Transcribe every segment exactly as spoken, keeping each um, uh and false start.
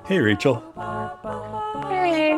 Hey Rachel. Hey.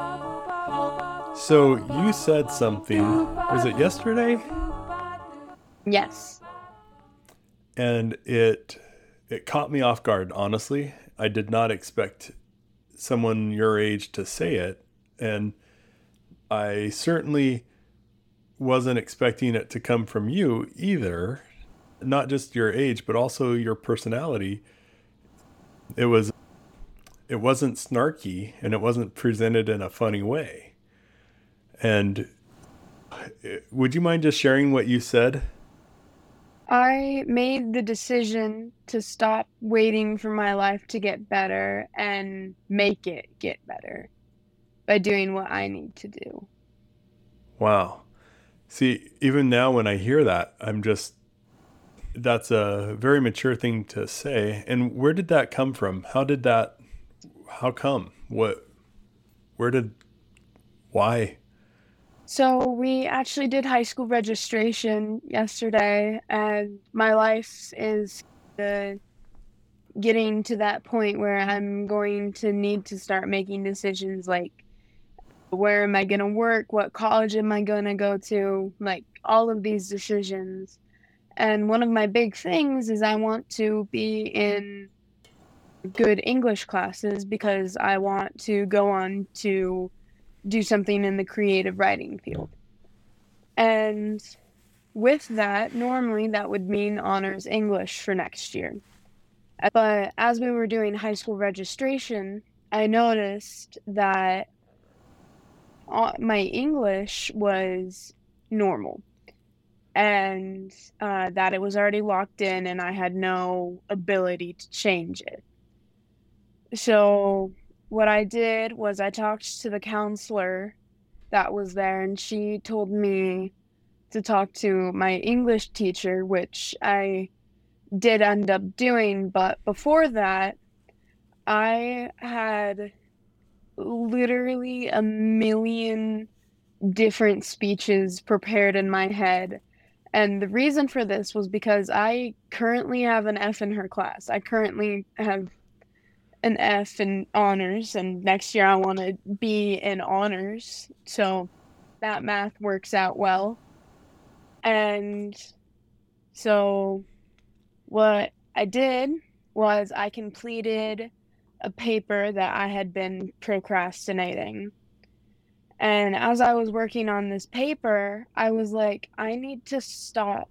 So you said something, was it yesterday? Yes. And it it caught me off guard, honestly. I did not expect someone your age to say it, and I certainly wasn't expecting it to come from you either. Not just your age, but also your personality. It was it wasn't snarky and it wasn't presented in a funny way. And would you mind just sharing what you said? I made the decision to stop waiting for my life to get better and make it get better by doing what I need to do. Wow. See, even now when I hear that, I'm just, that's a very mature thing to say. And where did that come from? How did that, how come? What, where did, why? So we actually did high school registration yesterday, and my life is uh, getting to that point where I'm going to need to start making decisions like where am I going to work? What college am I going to go to? Like all of these decisions. And one of my big things is I want to be in good English classes because I want to go on to do something in the creative writing field. And with that, normally that would mean honors English for next year. But as we were doing high school registration, I noticed that uh, my English was normal and uh, that it was already locked in and I had no ability to change it. So, what I did was I talked to the counselor that was there, and she told me to talk to my English teacher, which I did end up doing. But before that, I had literally a million different speeches prepared in my head. And the reason for this was because I currently have an F in her class. I currently have an F in honors, and next year I want to be in honors. So that math works out well. And so what I did was I completed a paper that I had been procrastinating. And as I was working on this paper, I was like, I need to stop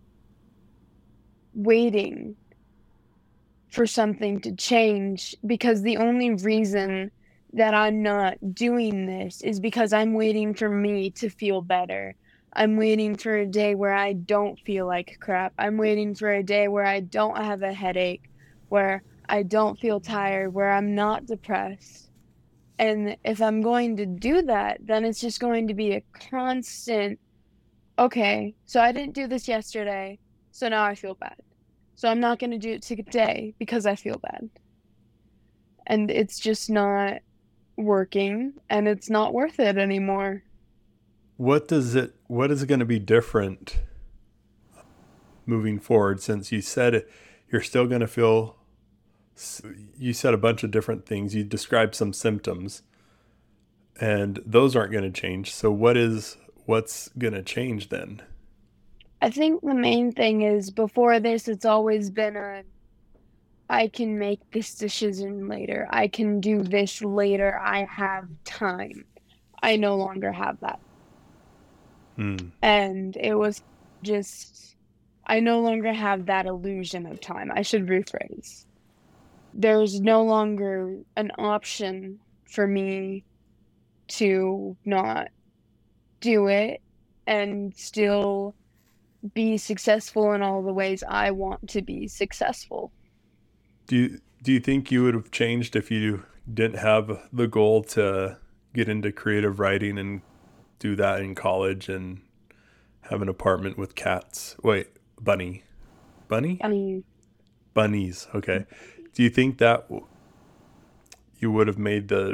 waiting for something to change because the only reason that I'm not doing this is because I'm waiting for me to feel better. I'm waiting for a day where I don't feel like crap. I'm waiting for a day where I don't have a headache, where I don't feel tired, where I'm not depressed. And if I'm going to do that, then it's just going to be a constant, okay, so I didn't do this yesterday, so now I feel bad. So I'm not going to do it today because I feel bad. And it's just not working and it's not worth it anymore. What does it, what is going to be different moving forward since you said it, you're still going to feel, you said a bunch of different things. You described some symptoms and those aren't going to change. So what is, what's going to change then? I think the main thing is before this, it's always been a I can make this decision later. I can do this later. I have time. I no longer have that. Hmm. And it was just, I no longer have that illusion of time. I should rephrase. There's no longer an option for me to not do it and still be successful in all the ways I want to be successful. Do you, do you think you would have changed if you didn't have the goal to get into creative writing and do that in college and have an apartment with cats? Wait, bunny. Bunny? I mean, Bunnies. Okay. Do you think that you would have made the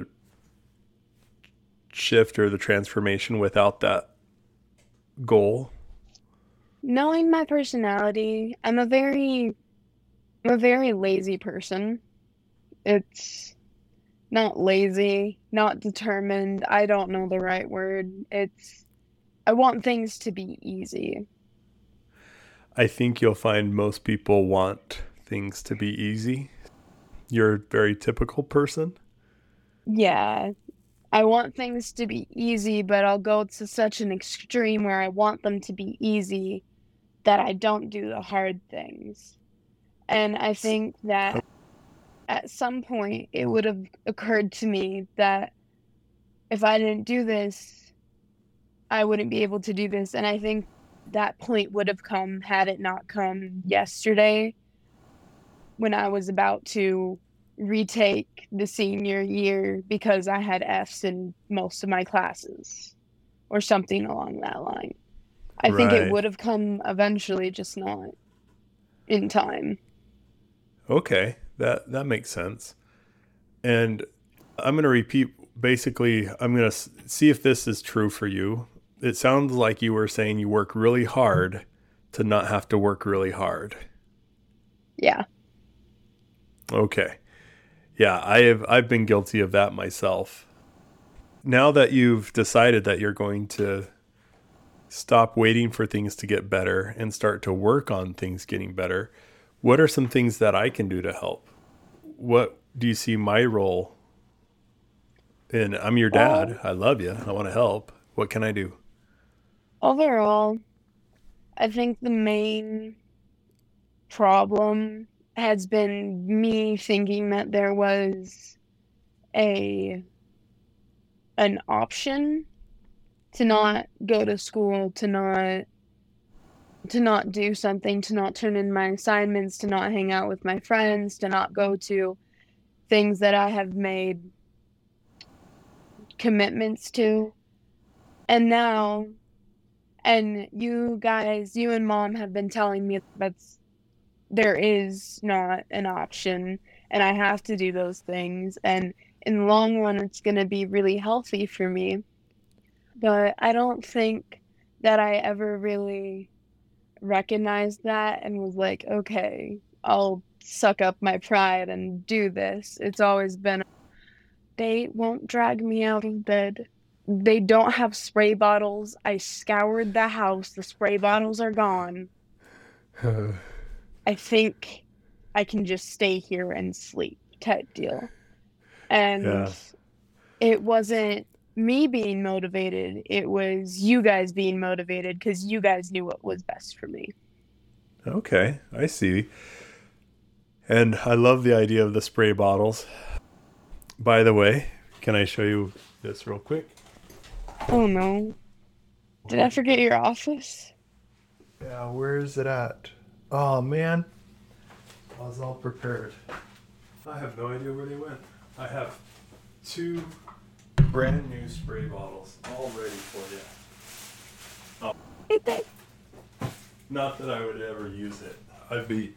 shift or the transformation without that goal? knowing my personality, I'm a very, I'm a very lazy person. It's, not lazy, not determined. I don't know the right word. It's, I want things to be easy. I think you'll find most people want things to be easy. You're a very typical person. Yeah, I want things to be easy, but I'll go to such an extreme where I want them to be easy that I don't do the hard things. And I think that at some point it would have occurred to me that if I didn't do this, I wouldn't be able to do this. And I think that point would have come had it not come yesterday when I was about to retake the senior year because I had F's in most of my classes or something along that line. I think it Right. would have come eventually, just not in time. Okay. That that makes sense. And I'm going to repeat basically I'm going to see if this is true for you. It sounds like you were saying you work really hard to not have to work really hard. Yeah. Okay. Yeah, I have I've been guilty of that myself. Now that you've decided that you're going to stop waiting for things to get better and start to work on things getting better, what are some things that I can do to help? What do you see my role in? I'm your dad. Well, I love you. I want to help. What can I do? overall, I think the main problem has been me thinking that there was a an option to not go to school, to not to not do something, to not turn in my assignments, to not hang out with my friends, to not go to things that I have made commitments to. And now, and you guys, you and mom have been telling me that's there is not an option and I have to do those things. And in the long run, it's going to be really healthy for me. But I don't think that I ever really recognized that and was like, okay, I'll suck up my pride and do this. It's always been, they won't drag me out of bed. They don't have spray bottles. I scoured the house. The spray bottles are gone. I think I can just stay here and sleep type deal. And Yeah. it wasn't me being motivated. It was you guys being motivated because you guys knew what was best for me. Okay. I see. And I love the idea of the spray bottles. By the way, can I show you this real quick? Oh no. Did I forget your office? Yeah, where is it at? Oh man, I was all prepared. I have no idea where they went. I have two brand new spray bottles all ready for you. Oh, not that I would ever use it. I'd be.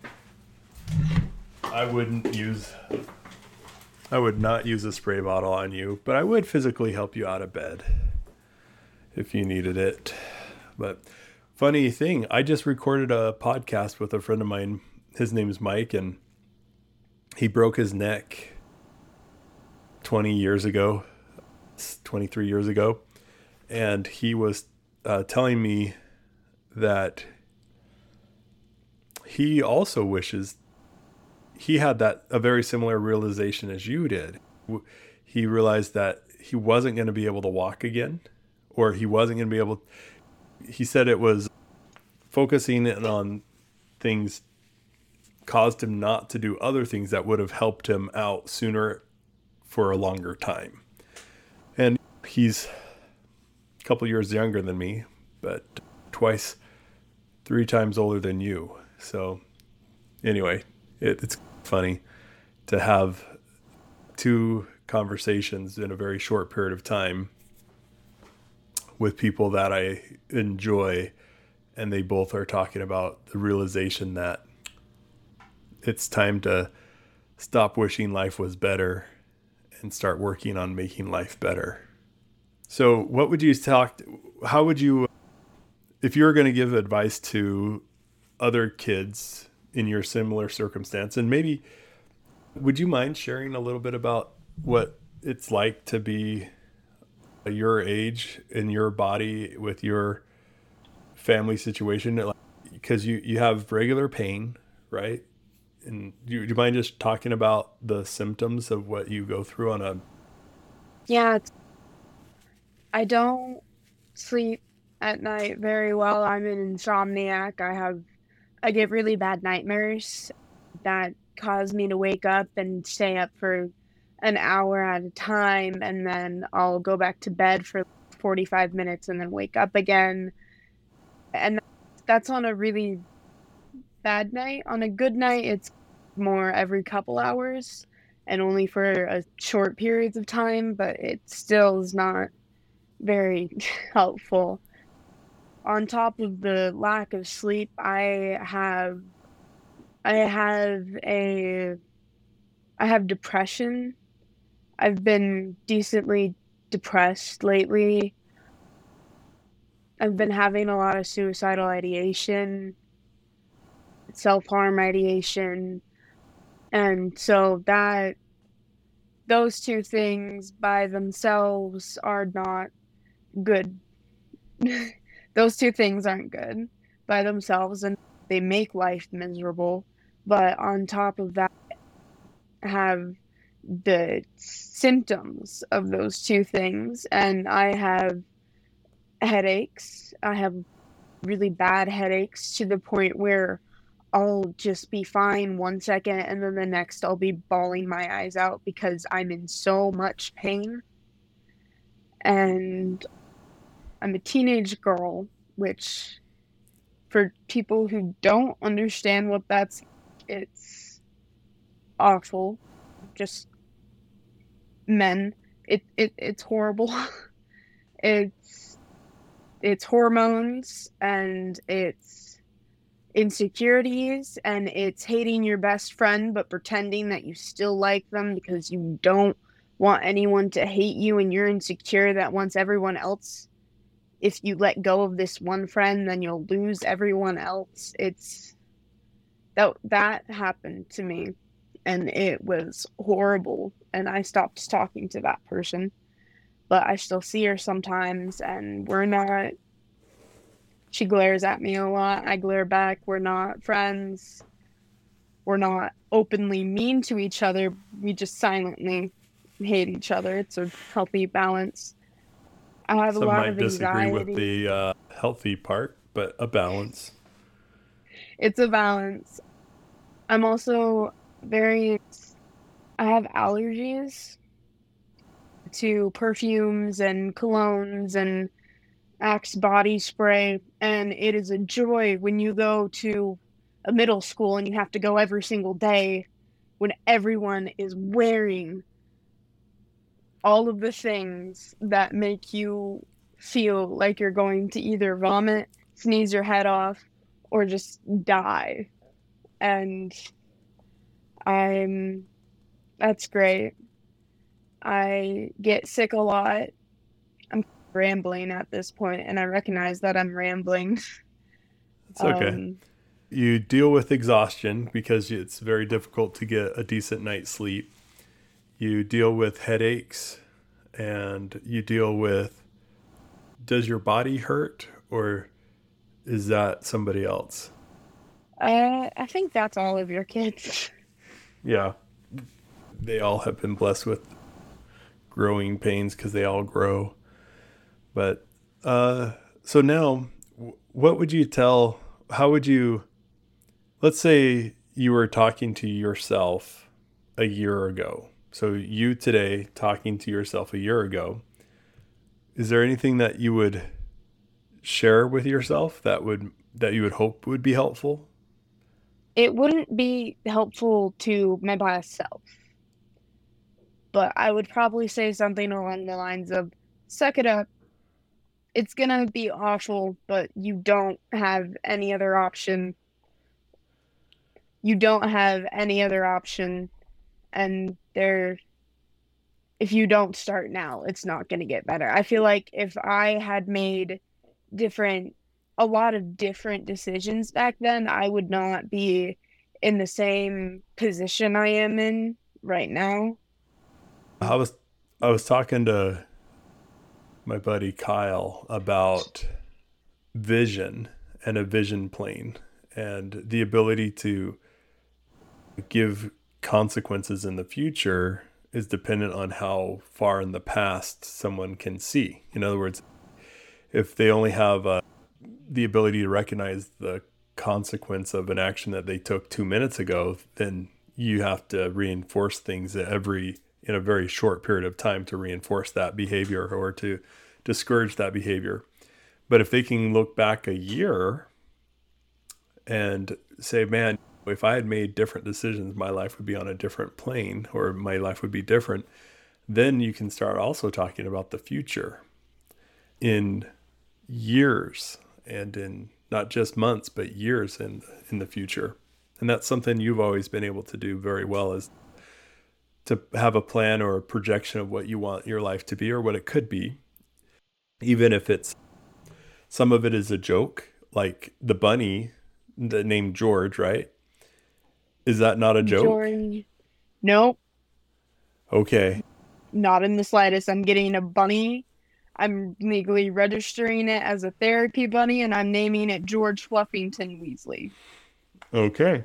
I wouldn't use. I would not use a spray bottle on you, but I would physically help you out of bed if you needed it. But funny thing, I just recorded a podcast with a friend of mine. His name is Mike, and he broke his neck twenty years ago, twenty-three years ago. And he was uh, telling me that he also wishes he had that a very similar realization as you did. He realized that he wasn't going to be able to walk again, or he wasn't going to be able. He said it was focusing in on things caused him not to do other things that would have helped him out sooner for a longer time. And he's a couple years younger than me, but twice, three times older than you. So anyway, it, it's funny to have two conversations in a very short period of time with people that I enjoy, and they both are talking about the realization that it's time to stop wishing life was better and start working on making life better. So what would you talk, how would you, if you were going to give advice to other kids in your similar circumstance, and maybe would you mind sharing a little bit about what it's like to be your age in your body with your family situation? Like, because you, you have regular pain, right? And do, do you mind just talking about the symptoms of what you go through on a... Yeah, it's, I don't sleep at night very well. I'm an insomniac. I have I get really bad nightmares that cause me to wake up and stay up for an hour at a time, and then I'll go back to bed for forty-five minutes and then wake up again. And that's on a really bad night. On a good night, it's more every couple hours and only for a short periods of time, but it still is not very helpful. On top of the lack of sleep, I have I have a I have depression. I've been decently depressed lately. I've been having a lot of suicidal ideation, self-harm ideation, and so that those two things by themselves are not good. Those two things aren't good by themselves, and they make life miserable. But on top of that, have the symptoms of those two things, and I have headaches. I have really bad headaches to the point where I'll just be fine one second and then the next I'll be bawling my eyes out because I'm in so much pain. And I'm a teenage girl, which for people who don't understand what that's, it's awful. Just men. It, it it's horrible. It's it's hormones and it's insecurities and it's hating your best friend but pretending that you still like them because you don't want anyone to hate you and you're insecure that once everyone else, if you let go of this one friend, then you'll lose everyone else. It's that that happened to me and it was horrible, and I stopped talking to that person, but I still see her sometimes and we're not, she glares at me a lot, I glare back, we're not friends, we're not openly mean to each other, we just silently hate each other. It's a healthy balance. I have a Some lot might of disagree with anxiety. the uh, healthy part, but a balance. It's a balance. I'm also very, I have allergies to perfumes and colognes and Axe body spray, and it is a joy when you go to a middle school and you have to go every single day when everyone is wearing all of the things that make you feel like you're going to either vomit, sneeze your head off, or just die. And I'm, that's great. I get sick a lot. I'm rambling at this point, and I recognize that I'm rambling. It's okay. Um, You deal with exhaustion because it's very difficult to get a decent night's sleep. You deal with headaches and you deal with, does your body hurt or is that somebody else? I, I think that's all of your kids. Yeah, they all have been blessed with growing pains because they all grow. But uh, so now, what would you tell? How would you, let's say you were talking to yourself a year ago. So you today talking to yourself a year ago, is there anything that you would share with yourself that would that you would hope would be helpful? It wouldn't be helpful to my biased self, but I would probably say something along the lines of, suck it up. It's gonna be awful, but you don't have any other option. You don't have any other option, and there, if you don't start now, it's not gonna get better. I feel like if I had made different, a lot of different decisions back then, I would not be in the same position I am in right now. I was I was talking to my buddy Kyle about vision and a vision plane and the ability to give consequences in the future is dependent on how far in the past someone can see. In other words, if they only have uh, the ability to recognize the consequence of an action that they took two minutes ago, then you have to reinforce things every in a very short period of time to reinforce that behavior or to discourage that behavior. But if they can look back a year and say, man, if I had made different decisions, my life would be on a different plane or my life would be different, then you can start also talking about the future in years and in not just months, but years in, in the future. And that's something you've always been able to do very well, is to have a plan or a projection of what you want your life to be or what it could be, even if it's some of it is a joke, like the bunny that named George, right? Is that not a joke? George. Nope, Okay. not in the slightest. I'm getting a bunny. I'm legally registering it as a therapy bunny, and I'm naming it George Fluffington Weasley. Okay.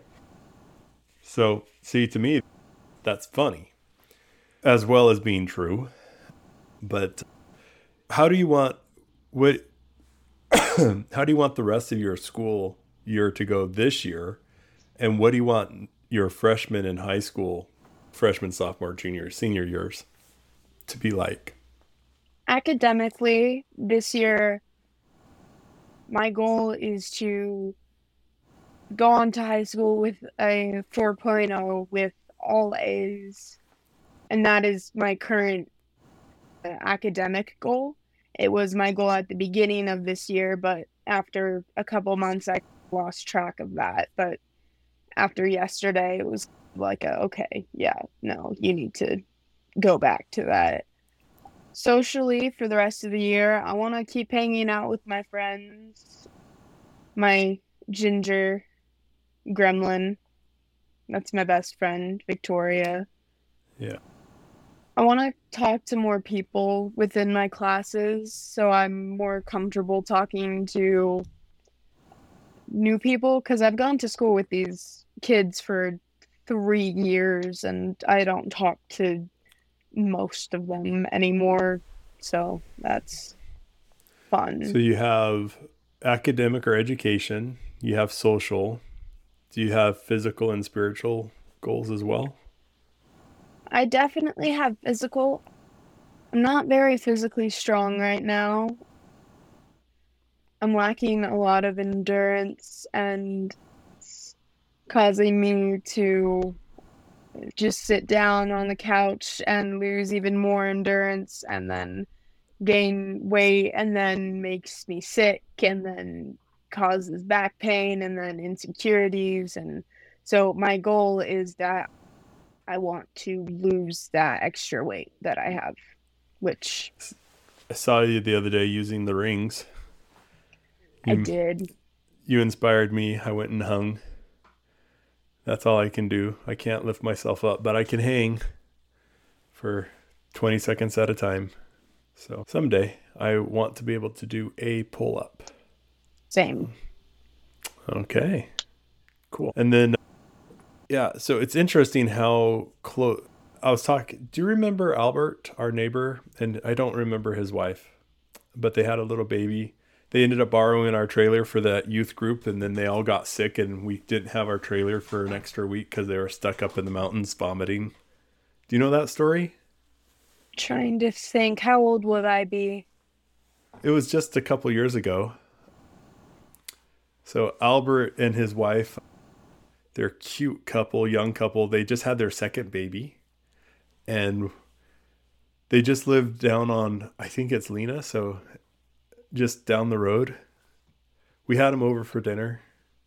So, see, to me, that's funny, as well as being true. But how do you want what? How do you want the rest of your school year to go this year? And what do you want your freshman in high school, freshman, sophomore, junior, senior years to be like? Academically, this year, my goal is to go on to high school with a 4.0 with all A's. And that is my current uh, academic goal. It was my goal at the beginning of this year, but after a couple months, I lost track of that. But after yesterday, it was like, a, okay, yeah, no, you need to go back to that. Socially, for the rest of the year, I want to keep hanging out with my friends. My ginger gremlin, that's my best friend, Victoria. Yeah. I want to talk to more people within my classes, so I'm more comfortable talking to new people, because I've gone to school with these kids for three years and I don't talk to most of them anymore. So that's So fun. you have academic or education, you have social. Do you have physical and spiritual goals as well? I definitely have physical. I'm not very physically strong right now. I'm lacking a lot of endurance, and it's causing me to just sit down on the couch and lose even more endurance and then gain weight and then makes me sick and then causes back pain and then insecurities. And so my goal is that I want to lose that extra weight that I have, which I saw you the other day using the rings. I You did. you inspired me. I went and hung. That's all I can do. I can't lift myself up, but I can hang for twenty seconds at a time. So someday I want to be able to do a pull up. Same. Okay, cool. And then, yeah, so it's interesting how close I was talking. Do you remember Albert, our neighbor? And I don't remember his wife, but they had a little baby. They ended up borrowing our trailer for that youth group, and then they all got sick, and we didn't have our trailer for an extra week because they were stuck up in the mountains vomiting. Do you know that story? Trying to think, how old would I be? It was just a couple years ago. So Albert and his wife, they're a cute couple, young couple. They just had their second baby, and they just lived down on, I think it's Lena, so just down the road. We had them over for dinner,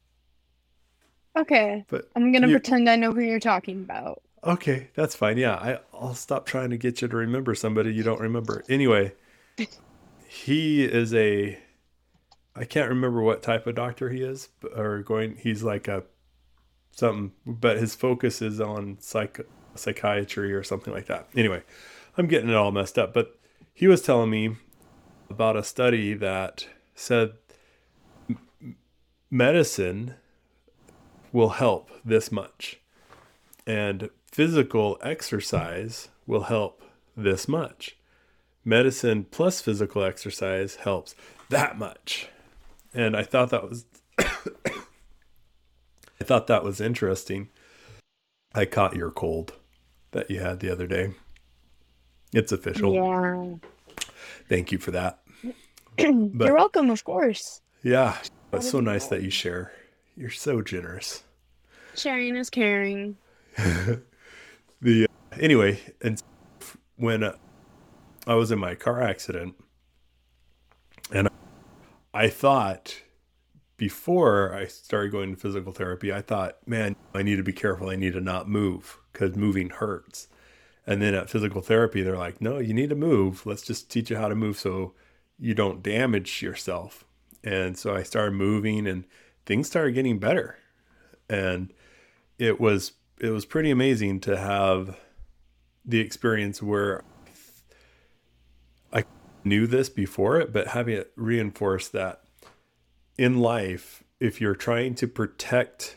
Okay, but I'm gonna you, pretend I know who you're talking about. okay, that's fine. Yeah, I, I'll stop trying to get you to remember somebody you don't remember. Anyway, he is a, I can't remember what type of doctor he is, or going, he's like a something, but his focus is on psych, psychiatry or something like that. Anyway, I'm getting it all messed up, but he was telling me about a study that said medicine will help this much and physical exercise will help this much. Medicine plus physical exercise helps that much. And I thought that was I thought that was interesting. I caught your cold that you had the other day. It's official. Yeah. Thank you for that. But, you're welcome, of course. Yeah. It's so nice that you share. You're so generous. Sharing is caring. the uh, anyway, and when uh, I was in my car accident, and I thought before I started going to physical therapy, I thought, man, I need to be careful. I need to not move because moving hurts. And then at physical therapy, they're like, no, you need to move. Let's just teach you how to move so you don't damage yourself. And so I started moving and things started getting better. And it was it was pretty amazing to have the experience where I knew this before it, but having it reinforced that in life, if you're trying to protect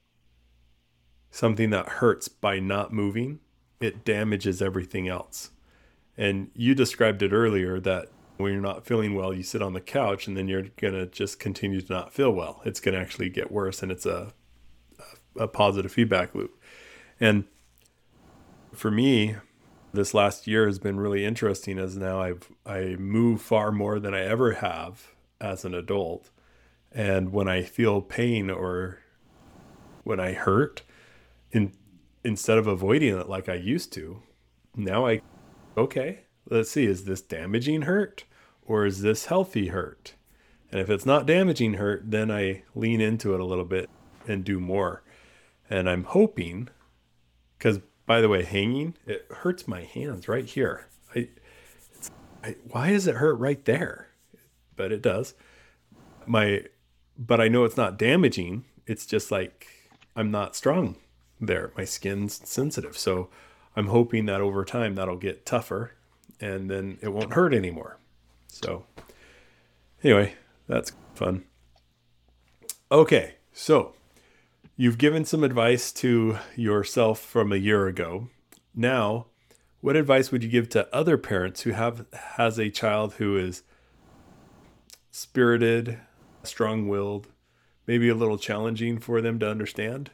something that hurts by not moving, it damages everything else. And you described it earlier that when you're not feeling well, you sit on the couch and then you're going to just continue to not feel well. It's going to actually get worse, and it's a, a positive feedback loop. And for me, this last year has been really interesting as now I've I move far more than I ever have as an adult. And when I feel pain or when I hurt, in, instead of avoiding it like I used to, now I, okay, let's see, is this damaging hurt or is this healthy hurt? And if it's not damaging hurt, then I lean into it a little bit and do more. And I'm hoping, because by the way, hanging, it hurts my hands right here. I, it's, I, why does it hurt right there? But it does. My, but I know it's not damaging. It's just like I'm not strong there. My skin's sensitive. So I'm hoping that over time that'll get tougher and then it won't hurt anymore. So anyway, that's fun. Okay, so you've given some advice to yourself from a year ago. Now, what advice would you give to other parents who have has a child who is spirited, strong-willed, maybe a little challenging for them to understand?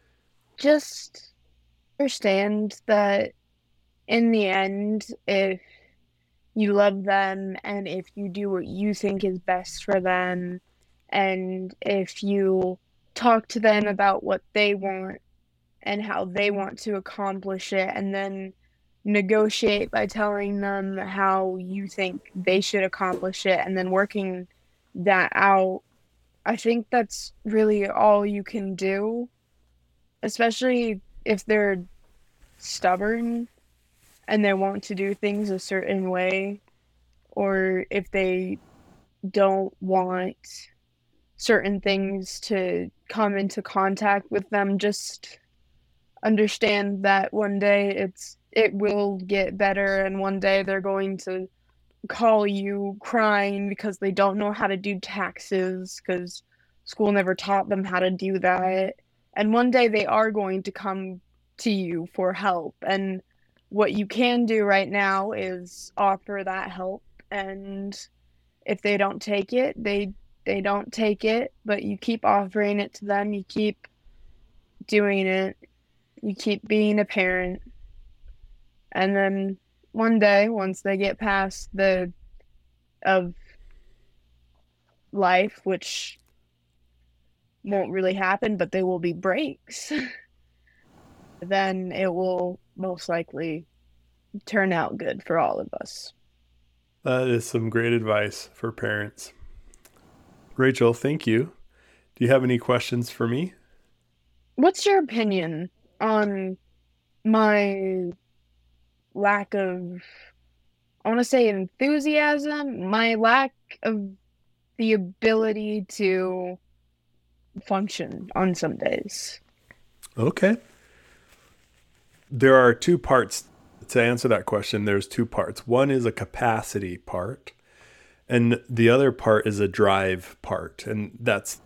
Just understand that in the end, if you love them and if you do what you think is best for them, and if you talk to them about what they want and how they want to accomplish it, and then negotiate by telling them how you think they should accomplish it, and then working that out, I think that's really all you can do, especially if they're stubborn and they want to do things a certain way, or if they don't want certain things to come into contact with them. Just understand that one day it's it will get better, and one day they're going to call you crying because they don't know how to do taxes because school never taught them how to do that. And one day they are going to come to you for help. And what you can do right now is offer that help. And if they don't take it, they they don't take it, but you keep offering it to them. You keep doing it. You keep being a parent. And then one day, once they get past the of life, which won't really happen, but there will be breaks, then it will most likely turn out good for all of us. That is some great advice for parents. Rachel, thank you. Do you have any questions for me? What's your opinion on my lack of, I want to say enthusiasm, my lack of the ability to function on some days? Okay. There are two parts To answer that question, there's two parts. One is a capacity part, and the other part is a drive part. And that's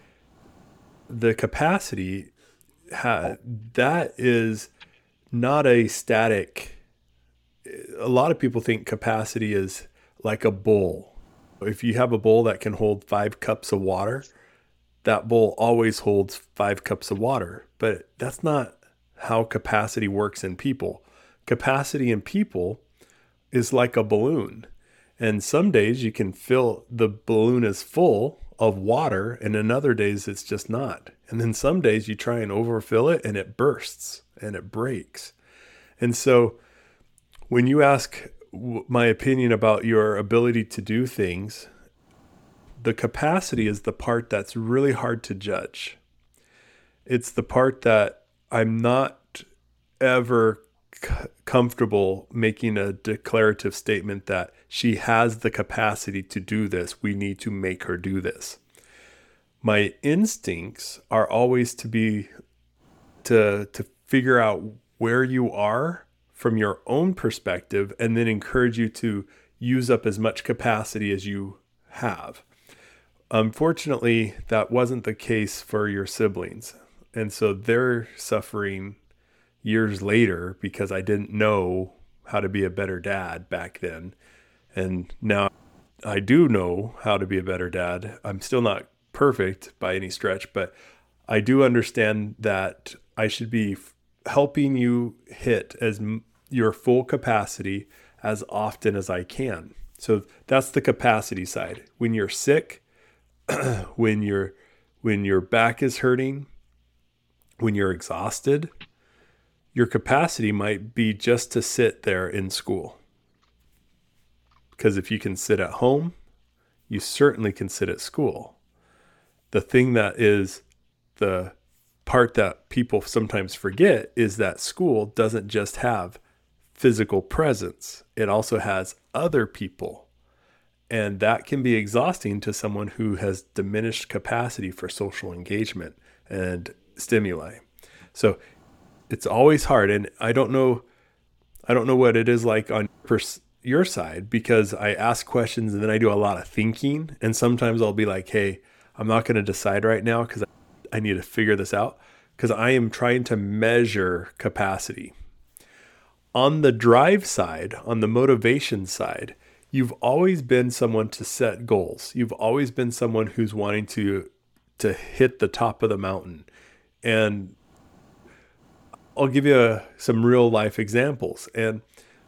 the capacity. Ha- that is not a static. A lot of people think capacity is like a bowl. If you have a bowl that can hold five cups of water, that bowl always holds five cups of water. But that's not how capacity works in people. Capacity in people is like a balloon. And some days you can fill the balloon is full of water, and in other days it's just not. And then some days you try and overfill it and it bursts and it breaks. And so when you ask my opinion about your ability to do things, the capacity is the part that's really hard to judge. It's the part that I'm not ever c- comfortable making a declarative statement that she has the capacity to do this. We need to make her do this. My instincts are always to be to to figure out where you are from your own perspective and then encourage you to use up as much capacity as you have. Unfortunately, that wasn't the case for your siblings. And so they're suffering years later because I didn't know how to be a better dad back then. And now I do know how to be a better dad. I'm still not perfect by any stretch, but I do understand that I should be f- helping you hit as m- your full capacity as often as I can. So that's the capacity side. When you're sick, when you're when your back is hurting, when you're exhausted, your capacity might be just to sit there in school. Because if you can sit at home, you certainly can sit at school. The thing that is the part that people sometimes forget is that school doesn't just have physical presence. It also has other people. And that can be exhausting to someone who has diminished capacity for social engagement and stimuli. So it's always hard. And I don't know, I don't know what it is like on pers- your side, because I ask questions and then I do a lot of thinking. And sometimes I'll be like, hey, I'm not going to decide right now because I need to figure this out, because I am trying to measure capacity. On the drive side, on the motivation side, you've always been someone to set goals. You've always been someone who's wanting to to hit the top of the mountain. And I'll give you a, some real life examples. And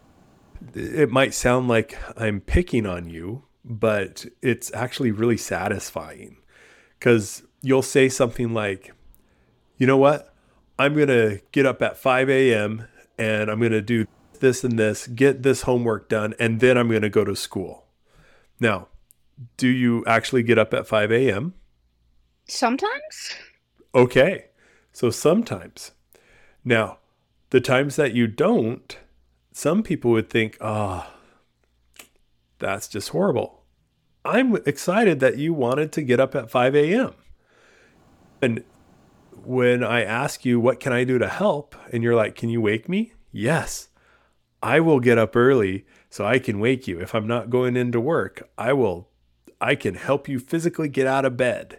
it might sound like I'm picking on you, but it's actually really satisfying, because you'll say something like, you know what? I'm going to get up at five a.m. and I'm going to do this and this, get this homework done, and then I'm going to go to school. Now, do you actually get up at five a.m.? Sometimes. Okay. So sometimes. Now, the times that you don't, some people would think, ah, oh, that's just horrible. I'm excited that you wanted to get up at five a.m. And when I ask you, what can I do to help? And you're like, can you wake me? Yes, I will get up early so I can wake you. If I'm not going into work, I will, I can help you physically get out of bed.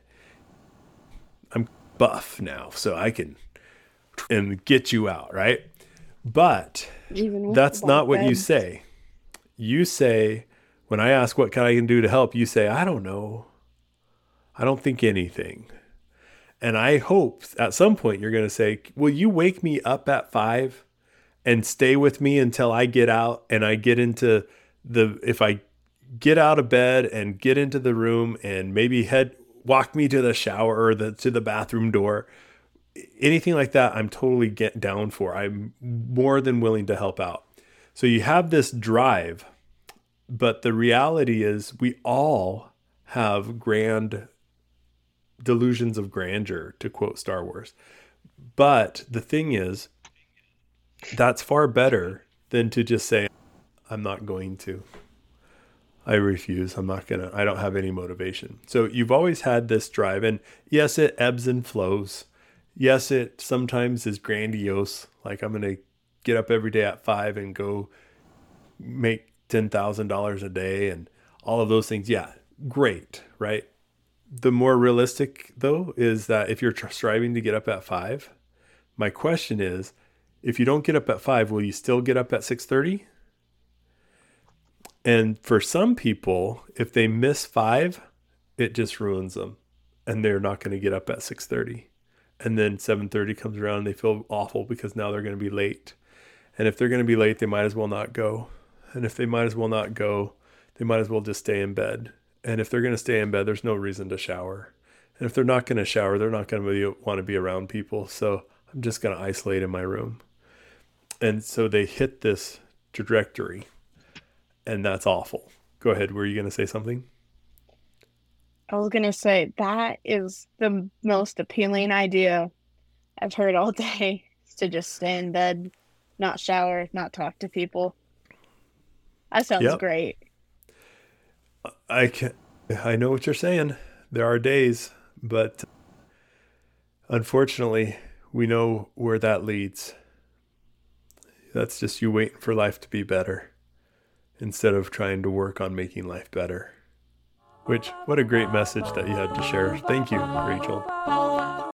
I'm buff now, so I can and get you out, right? But Even with that's the not bunk what you beds. say. You say, when I ask what can I do to help, you say, I don't know. I don't think anything. And I hope at some point you're going to say, will you wake me up at five and stay with me until I get out and I get into the, if I get out of bed and get into the room and maybe head, walk me to the shower or the, to the bathroom door, anything like that, I'm totally get down for. I'm more than willing to help out. So you have this drive, but the reality is we all have grand delusions of grandeur, to quote Star Wars. But the thing is, that's far better than to just say, I'm not going to. I refuse. I'm not going to. I don't have any motivation. So you've always had this drive. And yes, it ebbs and flows. Yes, it sometimes is grandiose. Like, I'm going to get up every day at five and go make ten thousand dollars a day and all of those things. Yeah, great, right? The more realistic, though, is that if you're tr- striving to get up at five, my question is, if you don't get up at five, will you still get up at six thirty? And for some people, if they miss five, it just ruins them, and they're not going to get up at six thirty. And then seven thirty comes around and they feel awful because now they're going to be late. And if they're going to be late, they might as well not go. And if they might as well not go, they might as well just stay in bed. And if they're going to stay in bed, there's no reason to shower. And if they're not going to shower, they're not going to want to be around people. So I'm just going to isolate in my room. And so they hit this trajectory, and that's awful. Go ahead. Were you going to say something? I was going to say that is the most appealing idea I've heard all day, is to just stay in bed, not shower, not talk to people. That sounds Yep. great. I can I know what you're saying. There are days, but unfortunately, we know where that leads. That's just you waiting for life to be better instead of trying to work on making life better. Which, what a great message that you had to share. Thank you, Rachel.